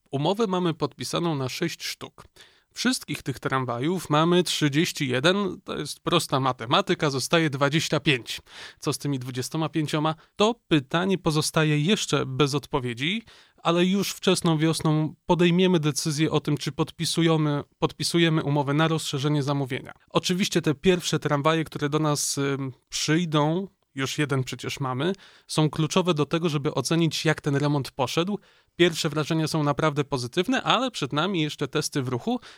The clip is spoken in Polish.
Umowę mamy podpisaną na 6 sztuk. Wszystkich tych tramwajów mamy 31, to jest prosta matematyka, zostaje 25. Co z tymi 25? To pytanie pozostaje jeszcze bez odpowiedzi, ale już wczesną wiosną podejmiemy decyzję o tym, czy podpisujemy umowę na rozszerzenie zamówienia. Oczywiście te pierwsze tramwaje, które do nas przyjdą, już jeden przecież mamy, są kluczowe do tego, żeby ocenić, jak ten remont poszedł. Pierwsze wrażenia są naprawdę pozytywne, ale przed nami jeszcze testy w ruchu